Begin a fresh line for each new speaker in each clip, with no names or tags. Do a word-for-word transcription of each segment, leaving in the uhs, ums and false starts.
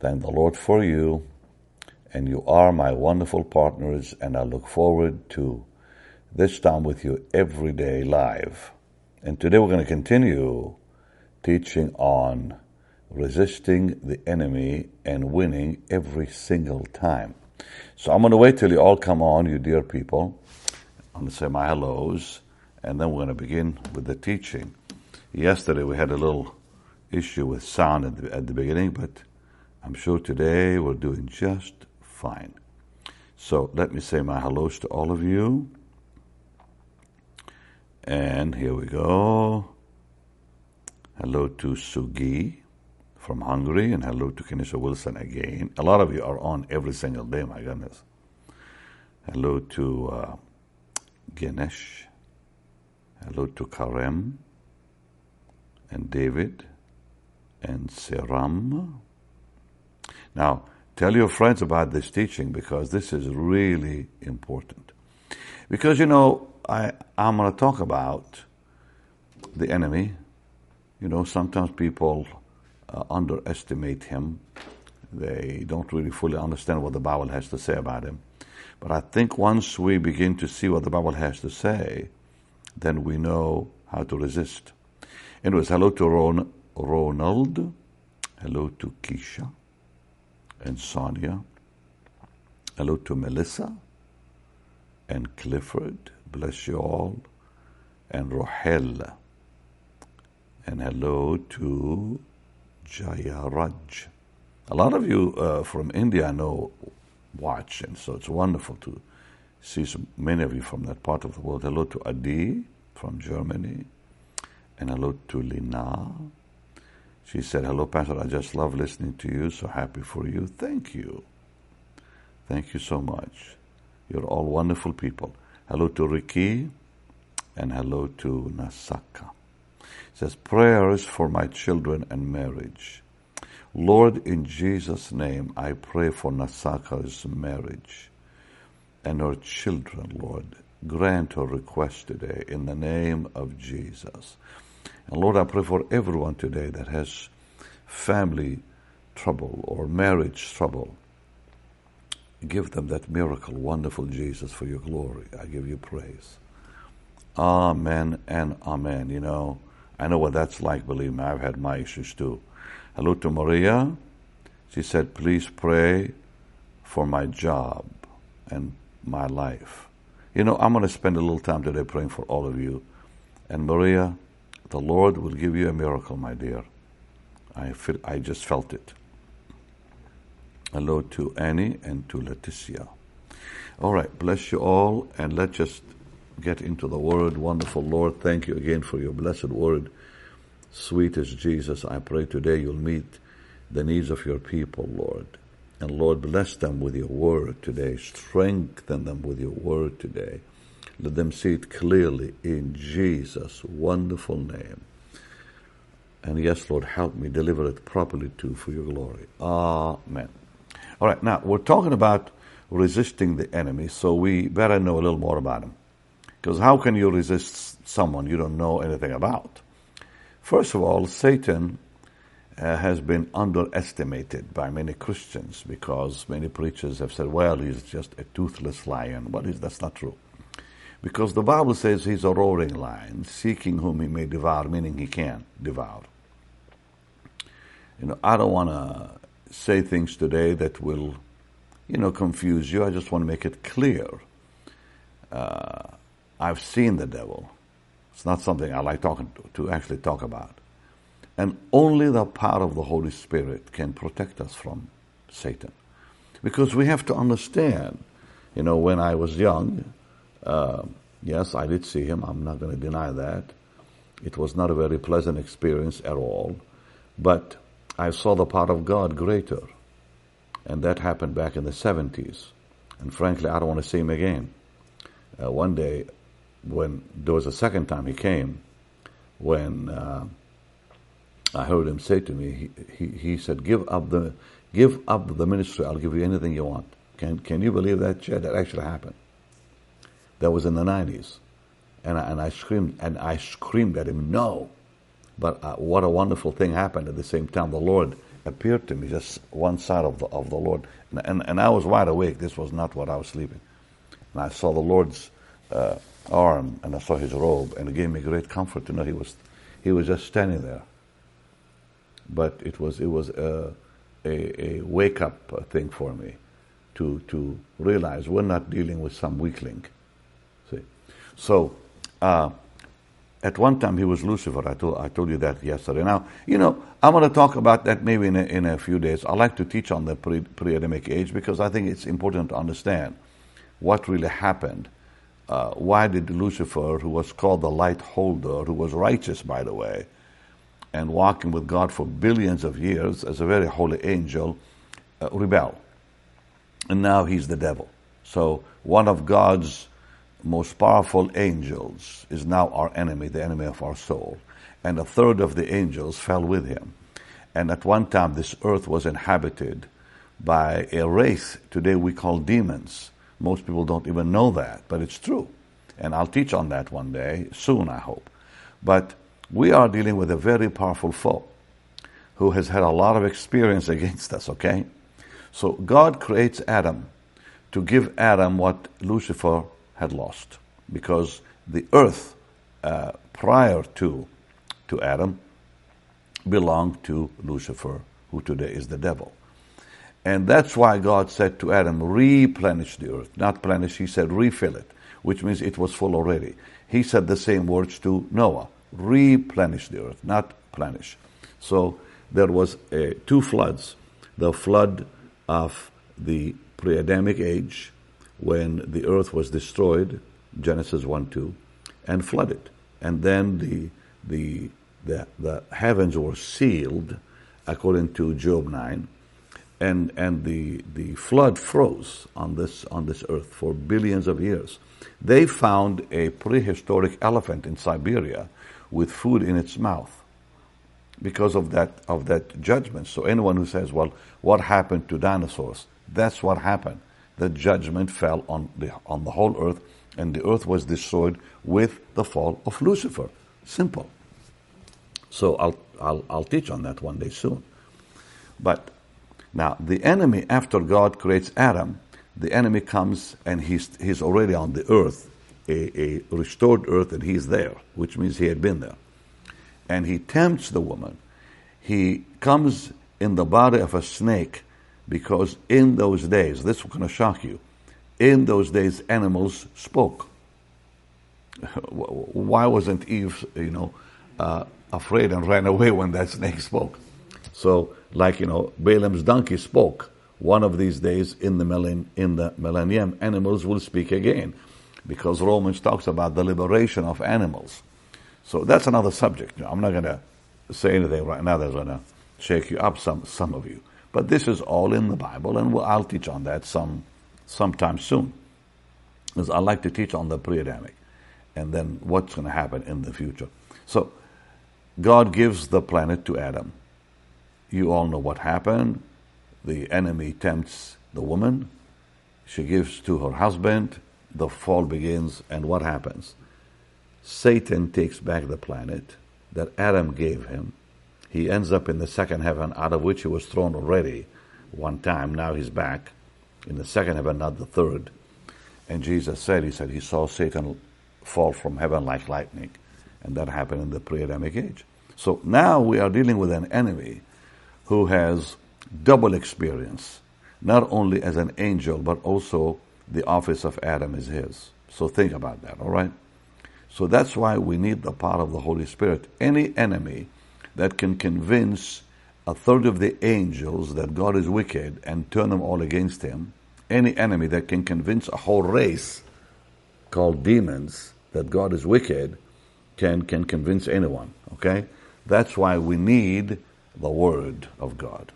Thank the Lord for you, and you are my wonderful partners, and I look forward to this time with you every day live. And today we're going to continue teaching on resisting the enemy and winning every single time. So I'm going to wait till you all come on, you dear people. I'm going to say my hellos, and then we're going to begin with the teaching. Yesterday we had a little issue with sound at the, at the beginning, but I'm sure today we're doing just fine. So let me say my hellos to all of you. And here we go. Hello to Sugi from Hungary, and hello to Kenisha Wilson again. A lot of you are on every single day, my goodness. Hello to uh, Ganesh. Hello to Karem and David and Seram. Now, tell your friends about this teaching because this is really important. Because, you know, I, I'm going to talk about the enemy. You know, sometimes people uh, underestimate him. They don't really fully understand what the Bible has to say about him. But I think once we begin to see what the Bible has to say, then we know how to resist. Anyways, hello to Ron, Ronald. Hello to Keisha and Sonia. Hello to Melissa and Clifford. Bless you all. And Rohel. And hello to Jayaraj. A lot of you uh, from India I know watch, and so it's wonderful to see so many of you from that part of the world. Hello to Adi from Germany. And hello to Lina. She said, hello, Pastor, I just love listening to you. So happy for you. Thank you. Thank you so much. You're all wonderful people. Hello to Ricky. And hello to Nasaka. It says, prayers for my children and marriage. Lord, in Jesus' name, I pray for Nasaka's marriage and her children, Lord. Grant her request today in the name of Jesus. And Lord, I pray for everyone today that has family trouble or marriage trouble. Give them that miracle, wonderful Jesus, for your glory. I give you praise. Amen and amen. You know, I know what that's like, believe me. I've had my issues too. Hello to Maria. She said, please pray for my job and my life. You know, I'm going to spend a little time today praying for all of you. And Maria, the Lord will give you a miracle, my dear. I feel, I just felt it. Hello to Annie and to Leticia. All right, bless you all, and let's just get into the word. Wonderful Lord, thank you again for your blessed word. Sweet as Jesus, I pray today you'll meet the needs of your people, Lord. And Lord, bless them with your word today. Strengthen them with your word today. Let them see it clearly in Jesus' wonderful name. And yes, Lord, help me deliver it properly too for your glory. Amen. All right, now we're talking about resisting the enemy, so we better know a little more about him. Because how can you resist someone you don't know anything about? First of all, Satan uh, has been underestimated by many Christians because many preachers have said, well, he's just a toothless lion. But that's not true. Because the Bible says he's a roaring lion, seeking whom he may devour, meaning he can devour. You know, I don't want to say things today that will, you know, confuse you. I just want to make it clear. Uh, I've seen the devil. It's not something I like talking to, to actually talk about. And only the power of the Holy Spirit can protect us from Satan. Because we have to understand, you know, when I was young, Uh, yes, I did see him. I'm not going to deny that. It was not a very pleasant experience at all. But I saw the power of God greater. And that happened back in the seventies. And frankly, I don't want to see him again. Uh, one day, when there was a second time he came, when uh, I heard him say to me, he, he, he said, give up the give up the ministry. I'll give you anything you want. Can, can you believe that, Chad? That actually happened. That was in the nineties, and I, and I screamed and I screamed at him, no. But uh, what a wonderful thing happened at the same time. The Lord appeared to me, just one side of the of the Lord, and and, and I was wide awake. This was not what I was sleeping, and I saw the Lord's uh, arm, and I saw His robe, and it gave me great comfort to know He was He was just standing there. But it was it was a a, a wake up thing for me to to realize we're not dealing with some weakling. See, so. Uh, At one time, he was Lucifer. I told I told you that yesterday. Now, you know, I'm going to talk about that maybe in a, in a few days. I like to teach on the pre, pre-Adamic age because I think it's important to understand what really happened. Uh, why did Lucifer, who was called the light holder, who was righteous, by the way, and walking with God for billions of years as a very holy angel, uh, rebel? And now he's the devil. So one of God's most powerful angels is now our enemy, the enemy of our soul. And a third of the angels fell with him. And at one time, this earth was inhabited by a race today we call demons. Most people don't even know that, but it's true. And I'll teach on that one day, soon, I hope. But we are dealing with a very powerful foe who has had a lot of experience against us, okay? So God creates Adam to give Adam what Lucifer had lost, because the earth uh, prior to to Adam belonged to Lucifer, who today is the devil. And that's why God said to Adam, replenish the earth. Not plenish, he said refill it, which means it was full already. He said the same words to Noah, replenish the earth, not plenish. So there was uh, two floods, the flood of the pre-Adamic age, when the earth was destroyed, Genesis one two, and flooded. And then the the the, the heavens were sealed, according to Job nine, and and the the flood froze on this on this earth for billions of years. They found a prehistoric elephant in Siberia with food in its mouth because of that of that judgment. So anyone who says, well, what happened to dinosaurs? That's what happened. The judgment fell on the on the whole earth, and the earth was destroyed with the fall of Lucifer. Simple. So I'll I'll I'll teach on that one day soon. But now the enemy, after God creates Adam, the enemy comes and he's he's already on the earth, a, a restored earth, and he's there, which means he had been there. And he tempts the woman. He comes in the body of a snake. Because in those days, this is going to shock you, in those days animals spoke. Why wasn't Eve, you know, uh, afraid and ran away when that snake spoke? So, like, you know, Balaam's donkey spoke. One of these days in the millenn- in the millennium, animals will speak again, because Romans talks about the liberation of animals. So that's another subject. I'm not going to say anything right now that's going to shake you up, some some of you. But this is all in the Bible, and we'll, I'll teach on that some sometime soon. Because I like to teach on the pre-Adamic, and then what's going to happen in the future. So, God gives the planet to Adam. You all know what happened. The enemy tempts the woman. She gives to her husband. The fall begins, and what happens? Satan takes back the planet that Adam gave him. He ends up in the second heaven, out of which he was thrown already one time. Now he's back in the second heaven, not the third. And Jesus said, he said, he saw Satan fall from heaven like lightning. And that happened in the pre-Adamic age. So now we are dealing with an enemy who has double experience, not only as an angel, but also the office of Adam is his. So think about that, all right? So that's why we need the power of the Holy Spirit. Any enemy that can convince a third of the angels that God is wicked and turn them all against him, any enemy that can convince a whole race called demons that God is wicked can, can convince anyone, okay? That's why we need the Word of God.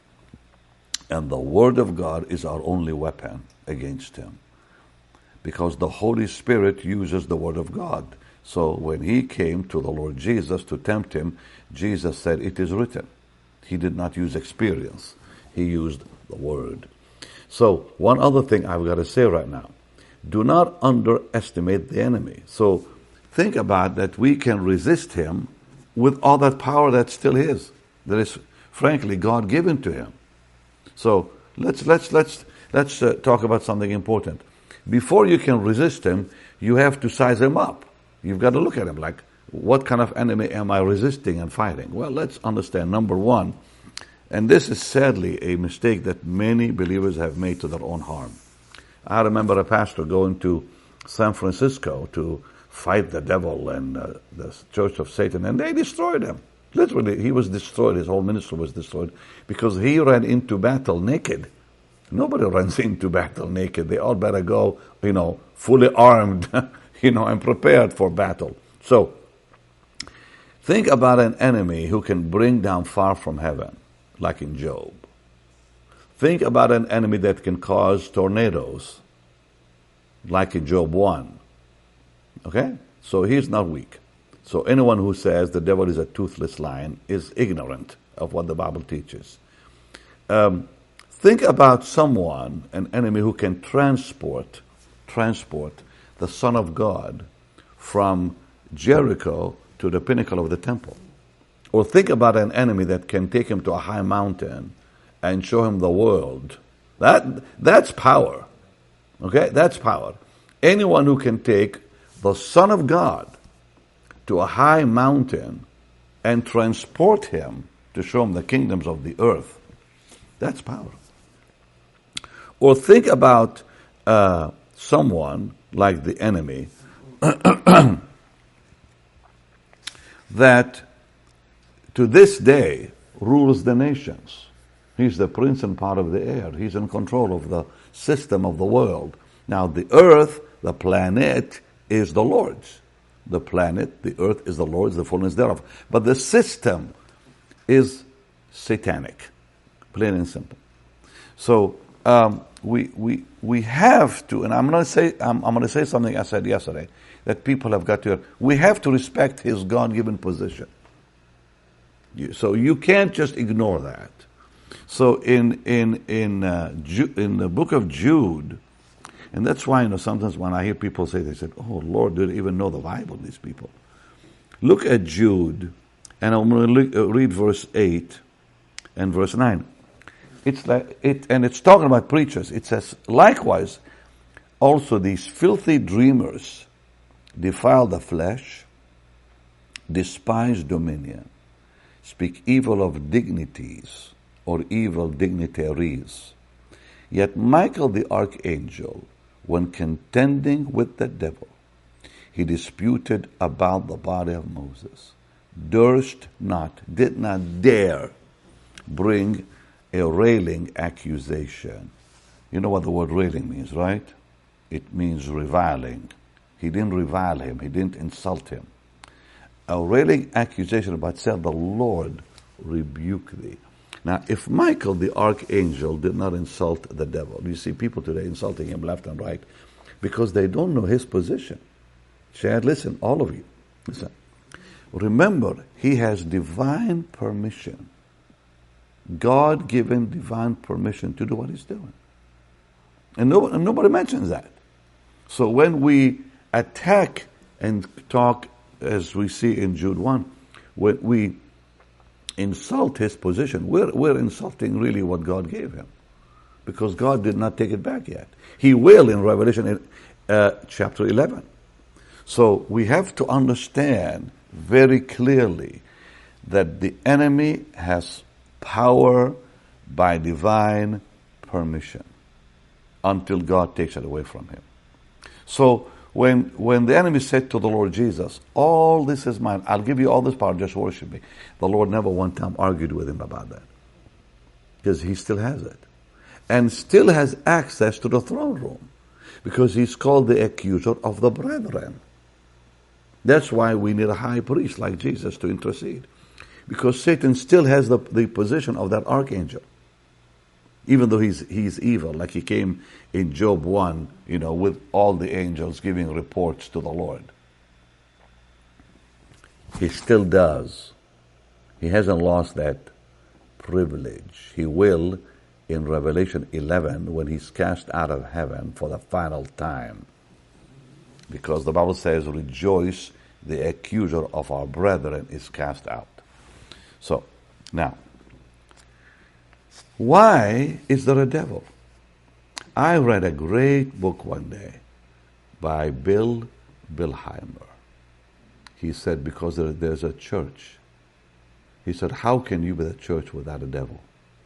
And the Word of God is our only weapon against him, because the Holy Spirit uses the Word of God. So when he came to the Lord Jesus to tempt him, Jesus said, it is written. He did not use experience. He used the Word. So one other thing I've got to say right now. Do not underestimate the enemy. So think about that we can resist him with all that power that's still his. There is frankly, God given to him. So let's let's let's let's uh, talk about something important. Before you can resist him, you have to size him up. You've got to look at him like, what kind of enemy am I resisting and fighting? Well, let's understand, number one, and this is sadly a mistake that many believers have made to their own harm. I remember a pastor going to San Francisco to fight the devil and uh, the Church of Satan, and they destroyed him. Literally, he was destroyed. His whole ministry was destroyed because he ran into battle naked. Nobody runs into battle naked. They all better go, you know, fully armed, you know, and prepared for battle. So, think about an enemy who can bring down fire from heaven, like in Job. Think about an enemy that can cause tornadoes, like in Job one. Okay? So he's not weak. So anyone who says the devil is a toothless lion is ignorant of what the Bible teaches. Um, think about someone, an enemy who can transport, transport the Son of God from Jericho to the pinnacle of the temple. Or think about an enemy that can take him to a high mountain and show him the world. That that's power. Okay? That's power. Anyone who can take the Son of God to a high mountain and transport him to show him the kingdoms of the earth, that's power. Or think about uh, someone like the enemy that to this day rules the nations. He's the prince and part of the air. He's in control of the system of the world. Now the earth, the planet, is the Lord's. The planet, the earth is the Lord's, the fullness thereof. But the system is satanic, plain and simple. So um, we we we have to, and I'm going to say I'm, I'm going to say something I said yesterday that people have got to hear. We have to respect his God-given position. You, so you can't just ignore that. So in in in uh, Ju- in the book of Jude. And that's why, you know, sometimes when I hear people say, they said, oh, Lord, do they even know the Bible, these people? Look at Jude, and I'm going to read verse eight and verse nine. It's like it, and it's talking about preachers. It says, likewise, also these filthy dreamers defile the flesh, despise dominion, speak evil of dignities or evil dignitaries. Yet Michael the archangel, when contending with the devil, he disputed about the body of Moses, durst not, did not dare bring a railing accusation. You know what the word railing means, right? It means reviling. He didn't revile him. He didn't insult him. A railing accusation about saying, the Lord rebuke thee. Now, if Michael, the archangel, did not insult the devil, you see people today insulting him left and right because they don't know his position. Chad, listen, all of you, listen. Remember, he has divine permission, God-given divine permission to do what he's doing. And nobody, and nobody mentions that. So when we attack and talk, as we see in Jude one, when we insult his position, we're, we're insulting really what God gave him, because God did not take it back yet. He will in Revelation uh, chapter eleven. So we have to understand very clearly that the enemy has power by divine permission until God takes it away from him. So When when the enemy said to the Lord Jesus, all this is mine, I'll give you all this power, just worship me. The Lord never one time argued with him about that. Because he still has it. And still has access to the throne room. Because he's called the accuser of the brethren. That's why we need a high priest like Jesus to intercede. Because Satan still has the, the position of that archangel. Even though he's he's evil, like he came in Job one, you know, with all the angels giving reports to the Lord. He still does. He hasn't lost that privilege. He will in Revelation eleven when he's cast out of heaven for the final time. Because the Bible says, rejoice, the accuser of our brethren is cast out. So, now, Why is there a devil? I read a great book one day by Bill Billheimer. He said, because there, there's a church. He said, how can you be the church without a devil?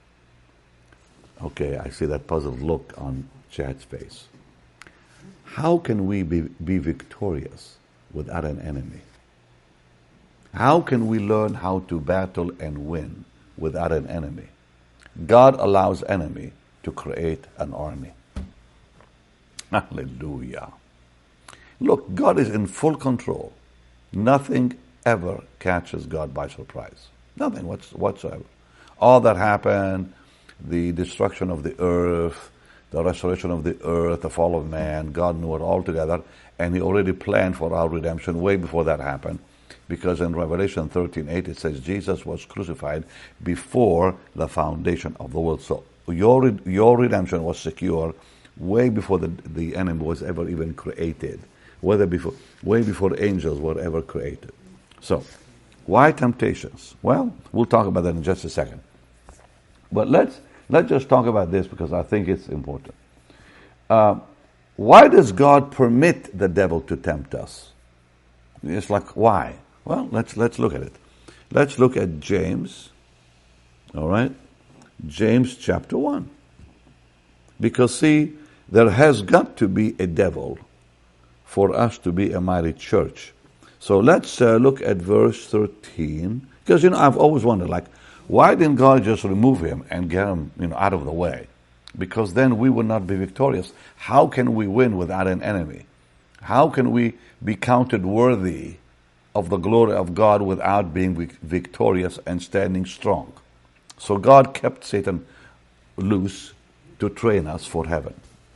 Okay, I see that puzzled look on Chad's face. How can we be, be victorious without an enemy? How can we learn how to battle and win without an enemy? God allows enemy to create an army. Hallelujah. Look, God is in full control. Nothing ever catches God by surprise. Nothing whatsoever. All that happened, the destruction of the earth, the restoration of the earth, the fall of man, God knew it all together, and He already planned for our redemption way before that happened. Because in Revelation thirteen eight it says Jesus was crucified before the foundation of the world. So your your redemption was secure way before the, the enemy was ever even created. Whether before way before angels were ever created. So, why temptations? Well, we'll talk about that in just a second. But let's let's just talk about this because I think it's important. Uh, why does God permit the devil to tempt us? It's like, why? Well, let's let's look at it. Let's look at James. All right? James chapter one. Because see, there has got to be a devil for us to be a mighty church. So let's uh, look at verse thirteen. Because, you know, I've always wondered, like, why didn't God just remove him and get him, you know, out of the way? Because then we would not be victorious. How can we win without an enemy? How can we be counted worthy of the glory of God without being victorious and standing strong? So God kept Satan loose to train us for heaven.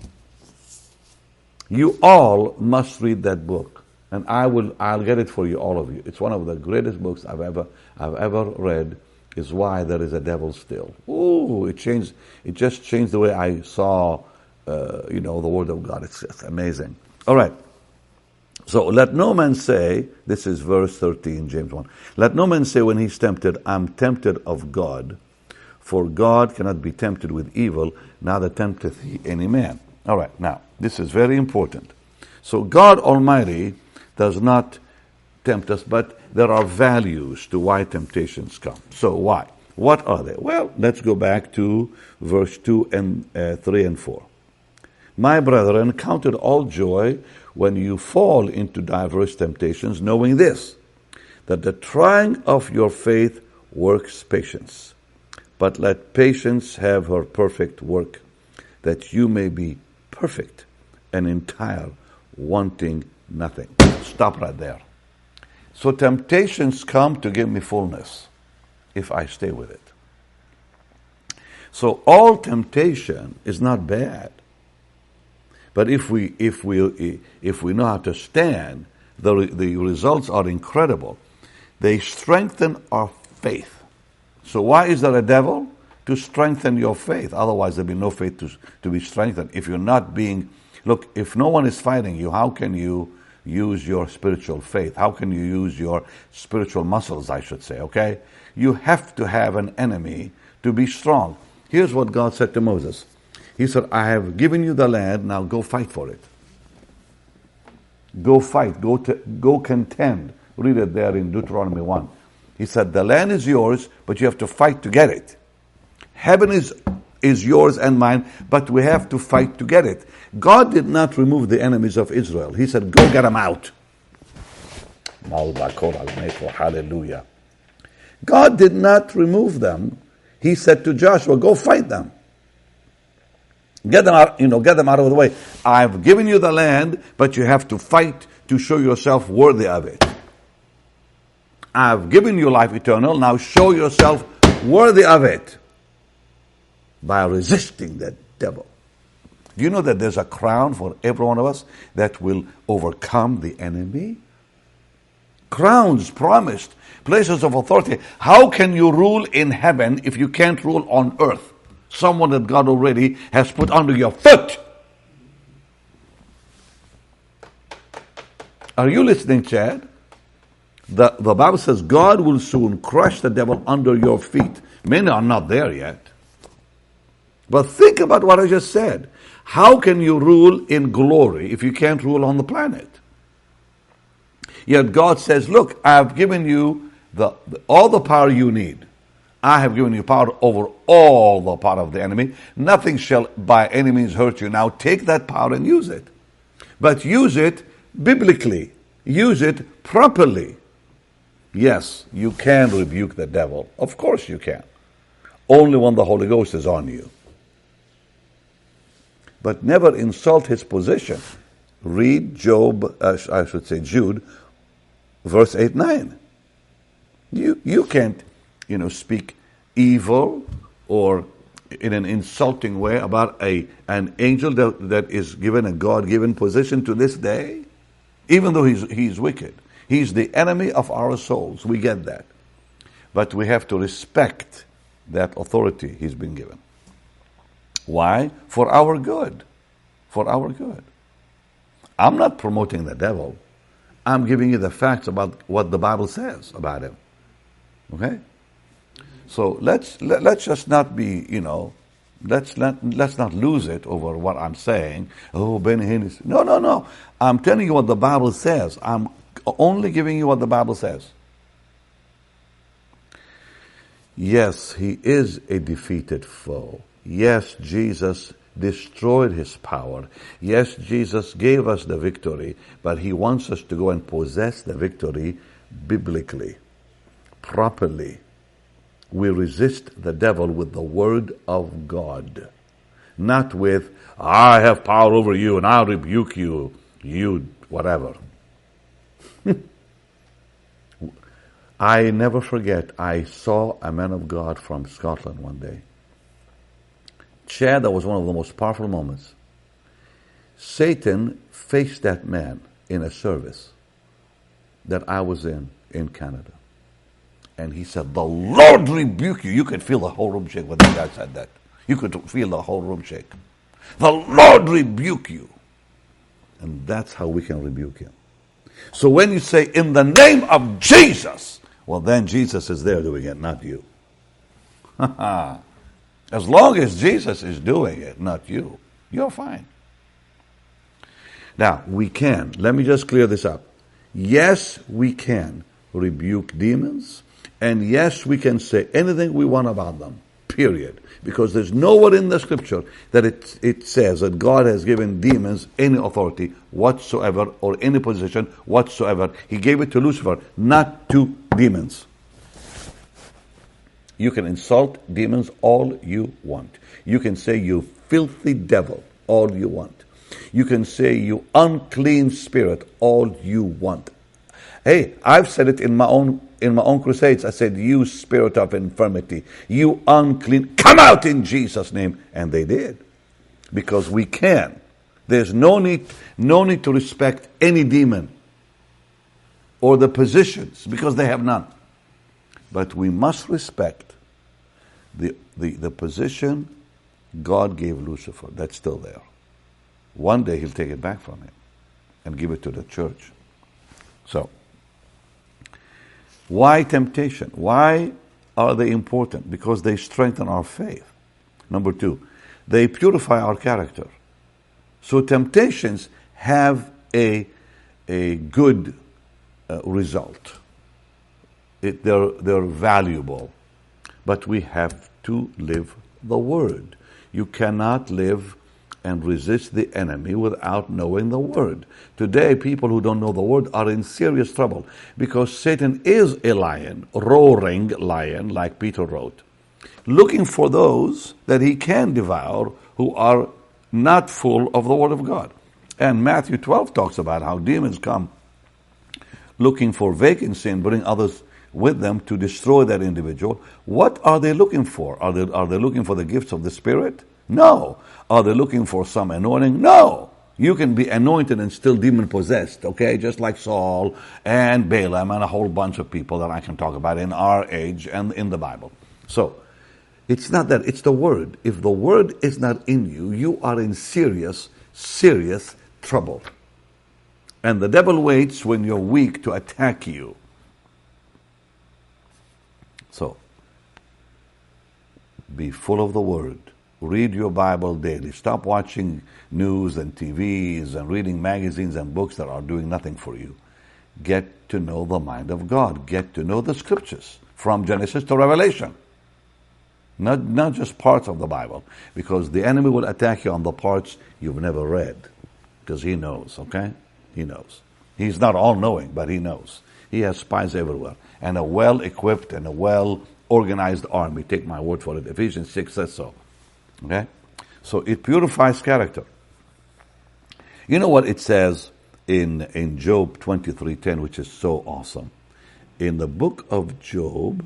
You all must read that book, and I will. I'll get it for you, all of you. It's one of the greatest books I've ever I've ever read. Is Why There Is a Devil Still. Ooh, it changed. It just changed the way I saw, uh, you know, the Word of God. It's, it's amazing. All right. So let no man say. This is verse thirteen, James one. Let no man say when he's tempted, I'm tempted of God, for God cannot be tempted with evil. Neither tempteth he any man. All right. Now this is very important. So God Almighty does not tempt us, but there are values to why temptations come. So why? What are they? Well, let's go back to verse two and uh, three and four. My brethren, count it all joy when you fall into diverse temptations, knowing this, that the trying of your faith works patience. But let patience have her perfect work, that you may be perfect and entire, wanting nothing. Stop right there. So temptations come to give me fullness if I stay with it. So all temptation is not bad. But if we if we if we know how to stand, the the results are incredible. They strengthen our faith. So why is there a devil? To strengthen your faith. Otherwise there'll be no faith to to be strengthened. If you're not being look, if no one is fighting you, how can you use your spiritual faith? How can you use your spiritual muscles, I should say, okay? You have to have an enemy to be strong. Here's what God said to Moses. He said, I have given you the land, now go fight for it. Go fight, go to, go contend. Read it there in Deuteronomy one. He said, the land is yours, but you have to fight to get it. Heaven is is yours and mine, but we have to fight to get it. God did not remove the enemies of Israel. He said, go get them out. Hallelujah. God did not remove them. He said to Joshua, go fight them. Get them out, you know, get them out of the way. I've given you the land, but you have to fight to show yourself worthy of it. I've given you life eternal, now show yourself worthy of it. By resisting that devil. Do you know that there's a crown for every one of us that will overcome the enemy? Crowns promised, places of authority. How can you rule in heaven if you can't rule on earth? Someone that God already has put under your foot. Are you listening, Chad? The, the Bible says God will soon crush the devil under your feet. Many are not there yet. But think about what I just said. How can you rule in glory if you can't rule on the planet? Yet God says, look, I have given you the, the all the power you need. I have given you power over all the power of the enemy. Nothing shall by any means hurt you. Now take that power and use it. But use it biblically. Use it properly. Yes, you can rebuke the devil. Of course you can. Only when the Holy Ghost is on you. But never insult his position. Read Job, uh, I should say Jude, verse eight, nine. You, you can't, you know, speak evil or in an insulting way about a an angel that, that is given a God-given position to this day, even though he's he's wicked. He's the enemy of our souls. We get that. But we have to respect that authority he's been given. Why? For our good. For our good. I'm not promoting the devil. I'm giving you the facts about what the Bible says about him. Okay? So let's let, let's just not be, you know, let's not let's not lose it over what I'm saying. Oh, Benny Hinn is no, no, no. I'm telling you what the Bible says. I'm only giving you what the Bible says. Yes, he is a defeated foe. Yes, Jesus destroyed his power. Yes, Jesus gave us the victory, but he wants us to go and possess the victory biblically, properly. We resist the devil with the word of God, not with, I have power over you and I'll rebuke you, you whatever. I never forget, I saw a man of God from Scotland one day. Chad, that was one of the most powerful moments. Satan faced that man in a service that I was in, in Canada. And he said, the Lord rebuke you. You could feel the whole room shake when the guy said that. You could feel the whole room shake. The Lord rebuke you. And that's how we can rebuke him. So when you say, in the name of Jesus, well, then Jesus is there doing it, not you. As long as Jesus is doing it, not you, you're fine. Now, we can. Let me just clear this up. Yes, we can rebuke demons. And yes, we can say anything we want about them, period. Because there's nowhere in the scripture that it, it says that God has given demons any authority whatsoever or any position whatsoever. He gave it to Lucifer, not to demons. You can insult demons all you want. You can say, you filthy devil, all you want. You can say, you unclean spirit, all you want. Hey, I've said it in my own in my own crusades. I said, you spirit of infirmity, you unclean, come out in Jesus' name. And they did. Because we can. There's no need, no need to respect any demon or the positions, because they have none. But we must respect the, the, the position God gave Lucifer. That's still there. One day he'll take it back from him and give it to the church. So, why temptation? Why are they important? Because they strengthen our faith. Number two, they purify our character. So temptations have a, a good uh, result. It, they're, they're valuable. But we have to live the Word. You cannot live and resist the enemy without knowing the Word. Today, people who don't know the Word are in serious trouble because Satan is a lion, roaring lion, like Peter wrote, looking for those that he can devour who are not full of the Word of God. And Matthew twelve talks about how demons come looking for vacancy and bring others with them to destroy that individual. What are they looking for? Are they, are they looking for the gifts of the Spirit? No. Are they looking for some anointing? No. You can be anointed and still demon-possessed, okay? Just like Saul and Balaam and a whole bunch of people that I can talk about in our age and in the Bible. So, it's not that, it's the Word. If the Word is not in you, you are in serious, serious trouble. And the devil waits when you're weak to attack you. So, be full of the Word. read your Bible daily. Stop watching news and T Vs and reading magazines and books that are doing nothing for you. Get to know the mind of God. Get to know the scriptures from Genesis to Revelation. Not, not just parts of the Bible, because the enemy will attack you on the parts you've never read, because he knows, okay? He knows. He's not all-knowing, but he knows. He has spies everywhere, and a well-equipped and a well-organized army. Take my word for it. Ephesians six says so, okay? So it purifies character. You know what it says in, in Job twenty-three ten, which is so awesome? In the book of Job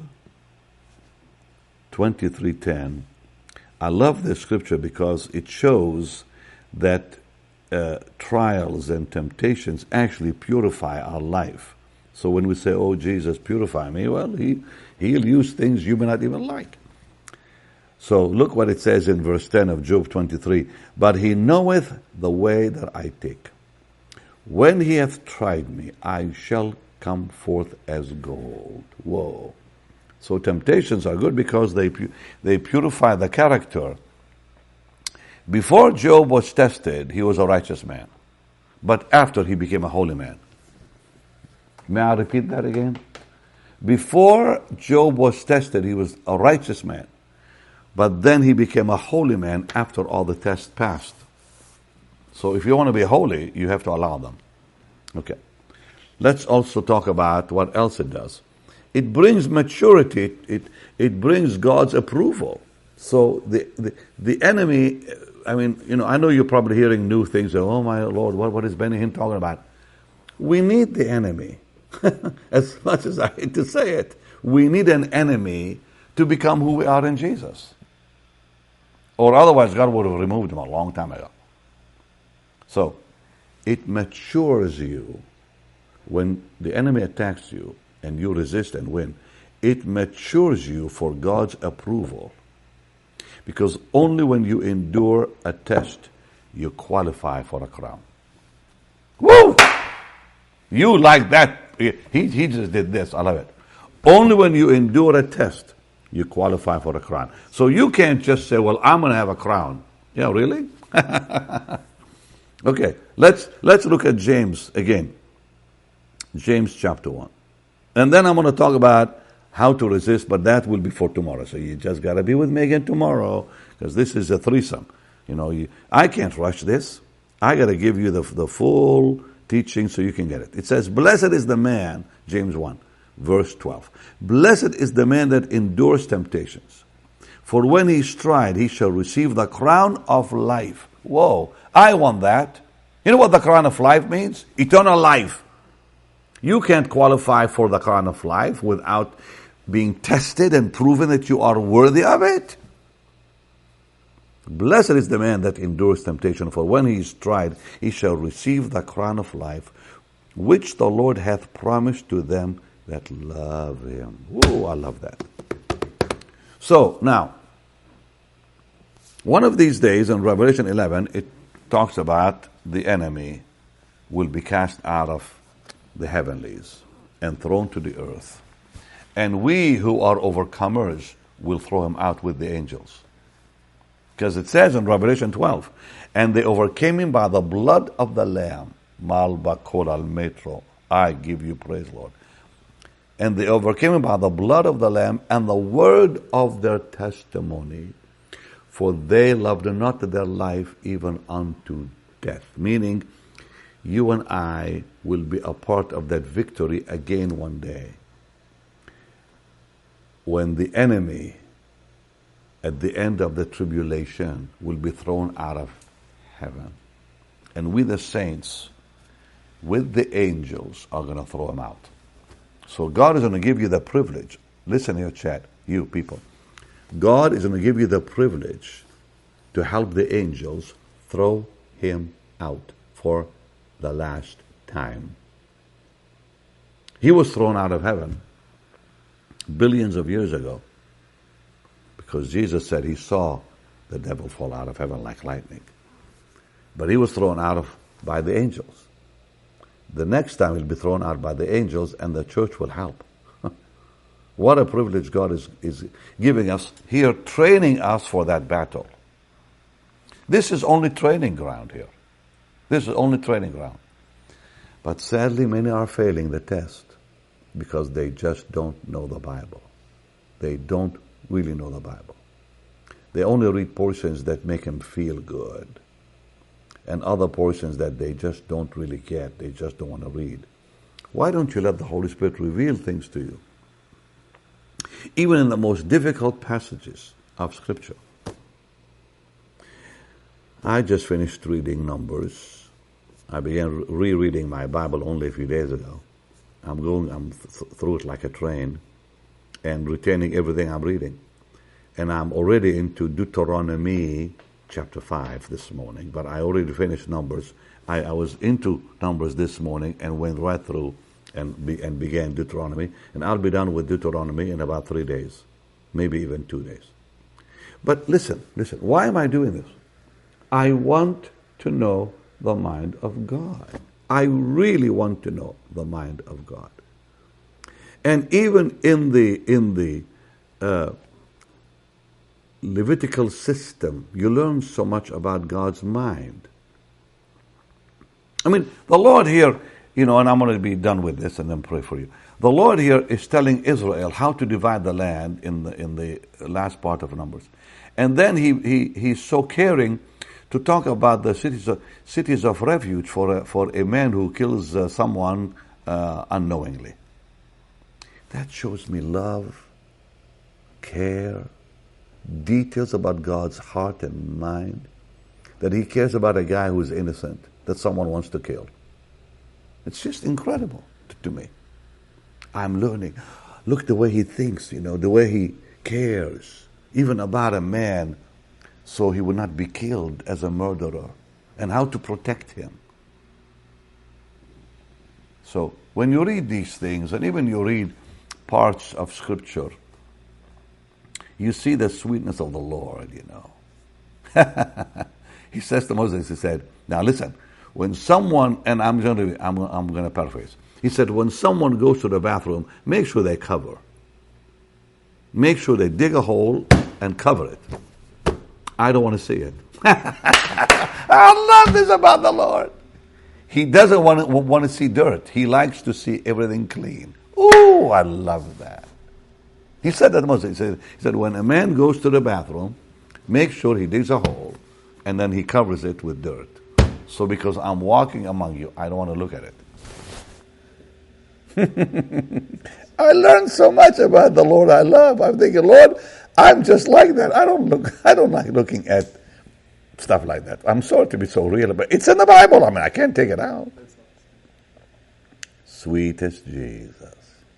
twenty-three ten, I love this scripture because it shows that uh, trials and temptations actually purify our life. So when we say, oh, Jesus, purify me, well, he, he'll use things you may not even like. So look what it says in verse ten of Job twenty-three. But he knoweth the way that I take. When he hath tried me, I shall come forth as gold. Whoa. So temptations are good because they they purify the character. Before Job was tested, he was a righteous man. But after, he became a holy man. May I repeat that again? Before Job was tested, he was a righteous man. But then he became a holy man after all the tests passed. So if you want to be holy, you have to allow them. Okay. Let's also talk about what else it does. It brings maturity. It, it, it brings God's approval. So the, the the enemy, I mean, you know, I know you're probably hearing new things. Oh my Lord, what, what is Benny Hinn talking about? We need the enemy. As much as I hate to say it, we need an enemy to become who we are in Jesus. Or otherwise, God would have removed him a long time ago. So, it matures you. When the enemy attacks you and you resist and win, it matures you for God's approval. Because only when you endure a test, you qualify for a crown. Woo! You like that. He, he just did this. I love it. Only when you endure a test, you qualify for a crown. So you can't just say, well, I'm going to have a crown. Yeah, really? Okay, let's let's look at James again. James chapter one. And then I'm going to talk about how to resist, but that will be for tomorrow. So you just got to be with me again tomorrow, because this is a threesome. You know, you, I can't rush this. I got to give you the, the full teaching so you can get it. It says, blessed is the man, James one, verse twelve. Blessed is the man that endures temptations. For when he is tried, he shall receive the crown of life. Whoa, I want that. You know what the crown of life means? Eternal life. You can't qualify for the crown of life without being tested and proven that you are worthy of it. Blessed is the man that endures temptation, for when he is tried, he shall receive the crown of life, which the Lord hath promised to them that love him. Ooh, I love that. So, now, one of these days in Revelation eleven, it talks about the enemy will be cast out of the heavenlies and thrown to the earth. And we who are overcomers will throw him out with the angels. Because it says in Revelation twelve, and they overcame him by the blood of the Lamb. Malbakor al metro. I give you praise, Lord. And they overcame him by the blood of the Lamb and the word of their testimony. For they loved not their life even unto death. Meaning, you and I will be a part of that victory again one day. When the enemy, at the end of the tribulation, will be thrown out of heaven. And we the saints, with the angels, are going to throw him out. So God is going to give you the privilege. Listen here, chat, you people. God is going to give you the privilege to help the angels throw him out for the last time. He was thrown out of heaven billions of years ago, because Jesus said he saw the devil fall out of heaven like lightning. But he was thrown out of by the angels. The next time he'll be thrown out by the angels, and the church will help. What a privilege God is, is giving us here, training us for that battle. This is only training ground here. This is only training ground. But sadly, many are failing the test because they just don't know the Bible. They don't really know the Bible. They only read portions that make them feel good, and other portions that they just don't really get. They just don't want to read. Why don't you let the Holy Spirit reveal things to you? Even in the most difficult passages of Scripture. I just finished reading Numbers. I began rereading my Bible only a few days ago. I'm going I'm th- through it like a train and retaining everything I'm reading. And I'm already into Deuteronomy chapter five this morning, but I already finished Numbers. I, I was into Numbers this morning and went right through and, be, and began Deuteronomy. And I'll be done with Deuteronomy in about three days, maybe even two days. But listen, listen, why am I doing this? I want to know the mind of God. I really want to know the mind of God. And even in the in the uh, Levitical system, you learn so much about God's mind. I mean, the Lord here, you know, and I'm going to be done with this and then pray for you. The Lord here is telling Israel how to divide the land in the in the last part of Numbers. And then he, he he's so caring to talk about the cities of, cities of refuge for a, for a man who kills uh, someone uh, unknowingly. That shows me love, care, details about God's heart and mind, that he cares about a guy who's innocent, that someone wants to kill. It's just incredible to, to me. I'm learning. Look the way he thinks, you know, the way he cares, even about a man, so he would not be killed as a murderer, and how to protect him. So when you read these things, and even you read parts of Scripture, you see the sweetness of the Lord, you know. He says to Moses, he said, now listen, when someone, and I'm going to, I'm, I'm going to paraphrase. He said, when someone goes to the bathroom, make sure they cover. Make sure they dig a hole and cover it. I don't want to see it. I love this about the Lord. He doesn't want to, want to see dirt. He likes to see everything clean. Oh, I love that. He said that to Moses. He said, he said, when a man goes to the bathroom, make sure he digs a hole and then he covers it with dirt. So because I'm walking among you, I don't want to look at it. I learned so much about the Lord I love. I'm thinking, Lord, I'm just like that. I don't look. I don't like looking at stuff like that. I'm sorry to be so real, but it's in the Bible. I mean, I can't take it out. Sweetest Jesus.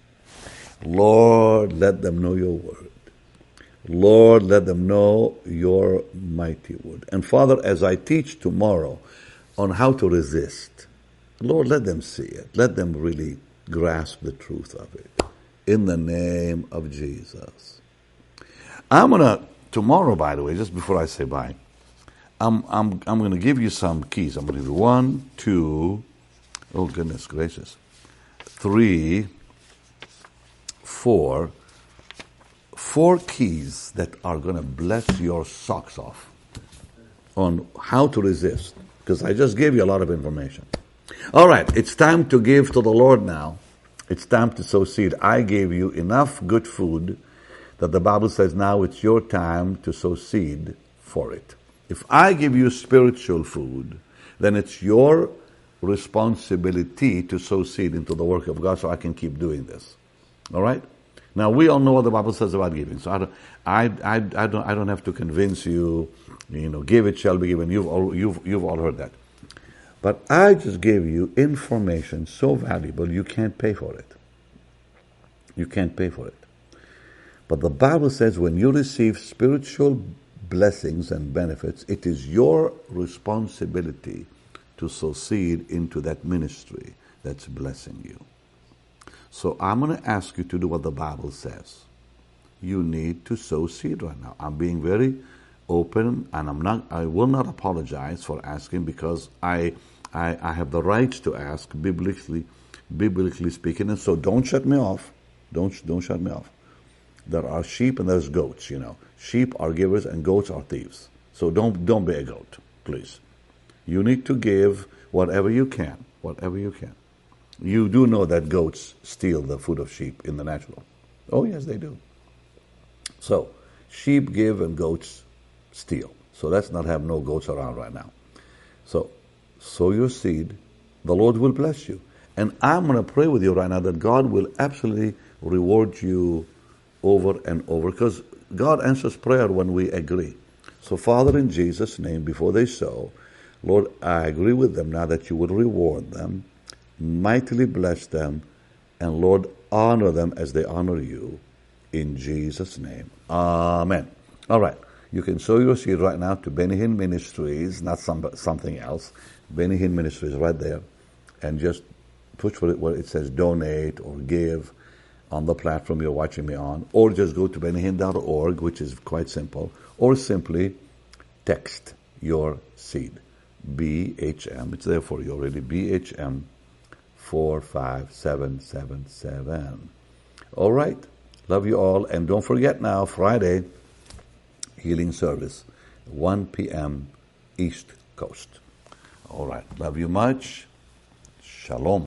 Lord, let them know your word. Lord, let them know your mighty word. And Father, as I teach tomorrow on how to resist, Lord, let them see it. Let them really grasp the truth of it. In the name of Jesus. I'm going to, tomorrow, by the way, just before I say bye, I'm I'm I'm going to give you some keys. I'm going to give you one, two, oh goodness gracious, three, four, four keys that are going to bless your socks off on how to resist. Because I just gave you a lot of information. All right, it's time to give to the Lord now. It's time to sow seed. I gave you enough good food that the Bible says now it's your time to sow seed for it. If I give you spiritual food, then it's your responsibility to sow seed into the work of God so I can keep doing this. All right? Now, we all know what the Bible says about giving. So I don't, I, I, I don't, I don't have to convince you, you know, give it shall be given. You've all, you've, you've all heard that. But I just gave you information so valuable you can't pay for it. You can't pay for it. But the Bible says when you receive spiritual blessings and benefits, it is your responsibility to sow seed into that ministry that's blessing you. So I'm going to ask you to do what the Bible says. You need to sow seed right now. I'm being very open, and I'm not. I will not apologize for asking because I, I, I have the right to ask biblically, biblically speaking. And so, don't shut me off. Don't don't shut me off. There are sheep and there's goats. You know, sheep are givers and goats are thieves. So don't don't be a goat, please. You need to give whatever you can, whatever you can. You do know that goats steal the food of sheep in the natural. Oh, yes, they do. So, sheep give and goats steal. So let's not have no goats around right now. So, sow your seed. The Lord will bless you. And I'm going to pray with you right now that God will absolutely reward you over and over. Because God answers prayer when we agree. So, Father, in Jesus' name, before they sow, Lord, I agree with them now that you would reward them, mightily bless them, and Lord, honor them as they honor you. In Jesus' name. Amen. All right. You can sow your seed right now to Benny Hinn Ministries, not some, something else. Benny Hinn Ministries right there. And just push what it, what it says donate or give on the platform you're watching me on. Or just go to benny hinn dot org, which is quite simple. Or simply text your seed. B H M. It's there for you already. B H M four five seven seven seven. All right. Love you all. And don't forget now, Friday, healing service, one p.m. East Coast. All right. Love you much. Shalom.